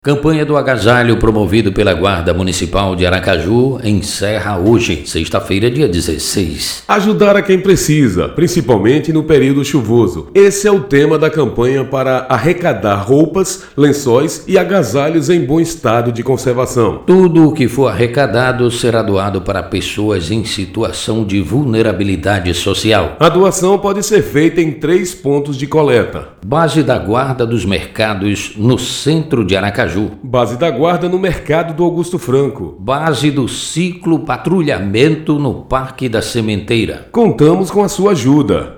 Campanha do agasalho promovido pela Guarda Municipal de Aracaju encerra hoje, sexta-feira, dia 16. Ajudar a quem precisa, principalmente no período chuvoso. Esse é o tema da campanha para arrecadar roupas, lençóis e agasalhos em bom estado de conservação. Tudo o que for arrecadado será doado para pessoas em situação de vulnerabilidade social. A doação pode ser feita em 3 pontos de coleta. Base da Guarda dos Mercados, no centro de Aracaju. Base da Guarda no Mercado do Augusto Franco. Base do Ciclo Patrulhamento no Parque da Sementeira. Contamos com a sua ajuda.